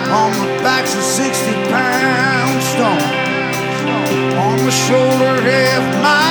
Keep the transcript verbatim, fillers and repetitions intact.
On the backs of sixty pound stone. On the shoulder, half my